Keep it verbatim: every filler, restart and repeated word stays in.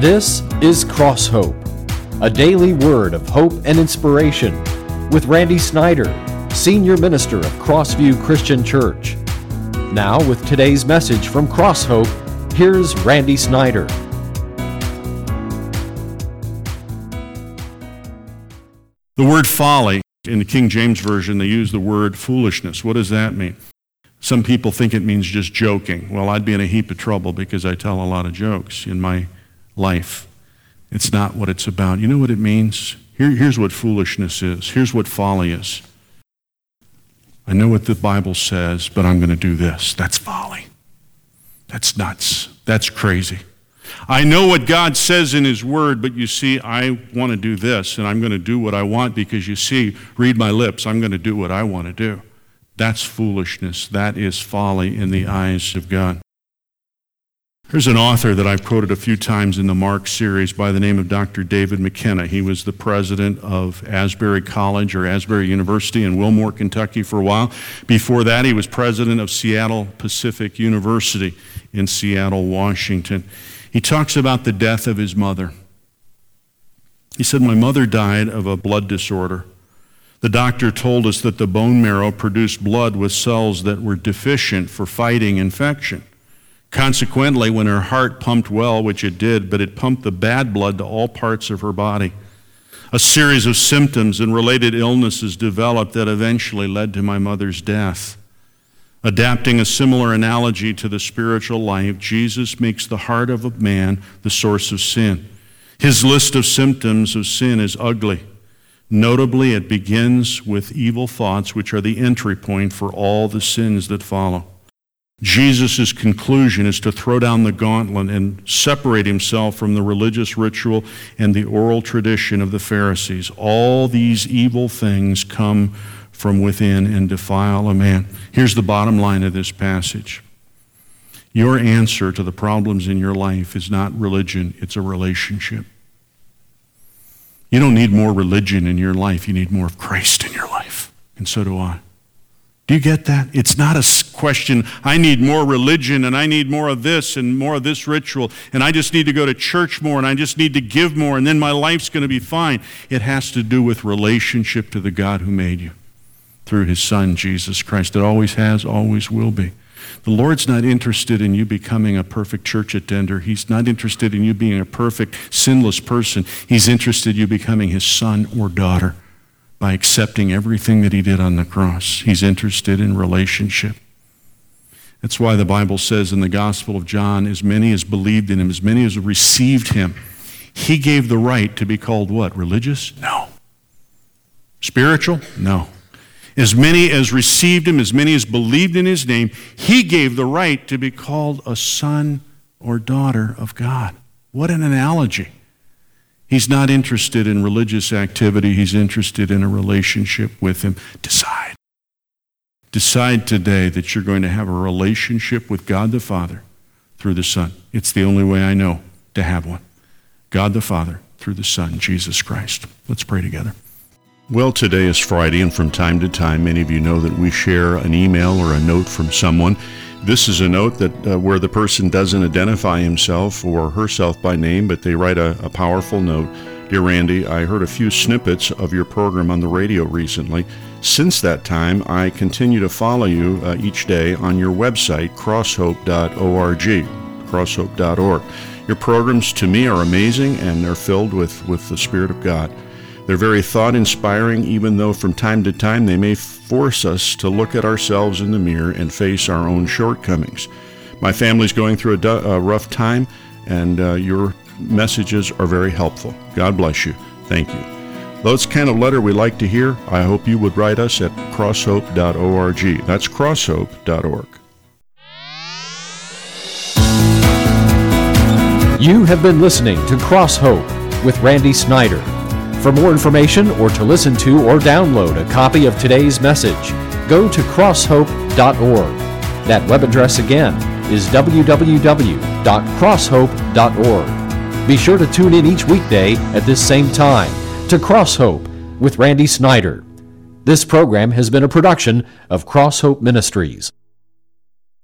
This is Cross Hope, a daily word of hope and inspiration with Randy Snyder, Senior Minister of Crossview Christian Church. Now with today's message from Cross Hope, here's Randy Snyder. The word folly, in the King James Version, they use the word foolishness. What does that mean? Some people think it means just joking. Well, I'd be in a heap of trouble because I tell a lot of jokes in my life. It's not what it's about. You know what it means? Here, here's what foolishness is. Here's what folly is. I know what the Bible says, but I'm going to do this. That's folly. That's nuts. That's crazy. I know what God says in His Word, but you see, I want to do this, and I'm going to do what I want because you see, read my lips, I'm going to do what I want to do. That's foolishness. That is folly in the eyes of God. There's an author that I've quoted a few times in the Mark series by the name of Doctor David McKenna. He was the president of Asbury College or Asbury University in Wilmore, Kentucky for a while. Before that, he was president of Seattle Pacific University in Seattle, Washington. He talks about the death of his mother. He said, "My mother died of a blood disorder. The doctor told us that the bone marrow produced blood with cells that were deficient for fighting infection. Consequently, when her heart pumped well, which it did, but it pumped the bad blood to all parts of her body. A series of symptoms and related illnesses developed that eventually led to my mother's death." Adapting a similar analogy to the spiritual life, Jesus makes the heart of a man the source of sin. His list of symptoms of sin is ugly. Notably, it begins with evil thoughts, which are the entry point for all the sins that follow. Jesus' conclusion is to throw down the gauntlet and separate himself from the religious ritual and the oral tradition of the Pharisees. All these evil things come from within and defile a man. Here's the bottom line of this passage. Your answer to the problems in your life is not religion, it's a relationship. You don't need more religion in your life, you need more of Christ in your life. And so do I. Do you get that? It's not a question, I need more religion and I need more of this and more of this ritual and I just need to go to church more and I just need to give more and then my life's going to be fine. It has to do with relationship to the God who made you through His Son, Jesus Christ. It always has, always will be. The Lord's not interested in you becoming a perfect church attender. He's not interested in you being a perfect, sinless person. He's interested in you becoming His son or daughter by accepting everything that He did on the cross. He's interested in relationship. That's why the Bible says in the Gospel of John, as many as believed in Him, as many as received Him, He gave the right to be called what? Religious? No. Spiritual? No. As many as received Him, as many as believed in His name, He gave the right to be called a son or daughter of God. What an analogy. He's not interested in religious activity. He's interested in a relationship with Him. Decide. Decide today that you're going to have a relationship with God the Father through the Son. It's the only way I know to have one. God the Father through the Son, Jesus Christ. Let's pray together. Well, today is Friday, and from time to time, many of you know that we share an email or a note from someone. This is a note that uh, where the person doesn't identify himself or herself by name, but they write a, a powerful note. "Dear Randy, I heard a few snippets of your program on the radio recently. Since that time, I continue to follow you uh, each day on your website, crosshope dot org, crosshope dot org. Your programs to me are amazing, and they're filled with, with the Spirit of God. They're very thought-inspiring, even though from time to time they may force us to look at ourselves in the mirror and face our own shortcomings. My family's going through a, du- a rough time, and uh, your messages are very helpful. God bless you. Thank you." That's the kind of letter we like to hear. I hope you would write us at crosshope dot org. That's crosshope dot org. You have been listening to Cross Hope with Randy Snyder. For more information or to listen to or download a copy of today's message, go to crosshope dot org. That web address again is w w w dot crosshope dot org. Be sure to tune in each weekday at this same time to Cross Hope with Randy Snyder. This program has been a production of Cross Hope Ministries.